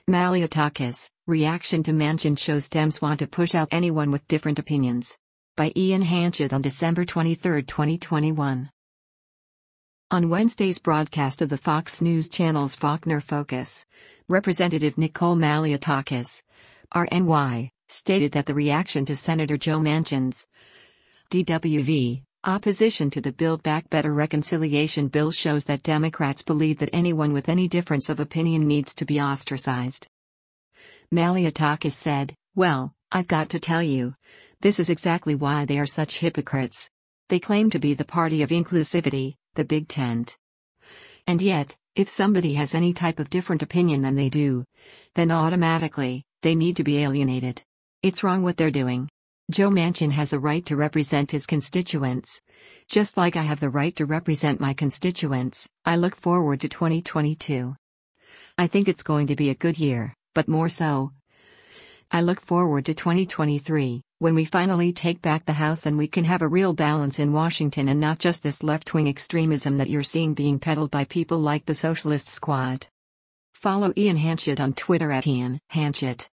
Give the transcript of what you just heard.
Malliotakis, reaction to Manchin shows Dems want to push out anyone with different opinions. By Ian Hanchett on December 23, 2021. On Wednesday's broadcast of the Fox News Channel's Faulkner Focus, Representative Nicole Malliotakis, RNY, stated that the reaction to Senator Joe Manchin's DWV opposition to the Build Back Better reconciliation bill shows that Democrats believe that anyone with any difference of opinion needs to be ostracized. Malliotakis said, "Well, I've got to tell you, this is exactly why they are such hypocrites. They claim to be the party of inclusivity, the big tent. And yet, if somebody has any type of different opinion than they do, then automatically, they need to be alienated. It's wrong what they're doing. Joe Manchin has a right to represent his constituents. Just like I have the right to represent my constituents. I look forward to 2022. I think it's going to be a good year, but more so, I look forward to 2023, when we finally take back the House and we can have a real balance in Washington and not just this left-wing extremism that you're seeing being peddled by people like the Socialist Squad." Follow Ian Hanchett on Twitter @IanHanchett.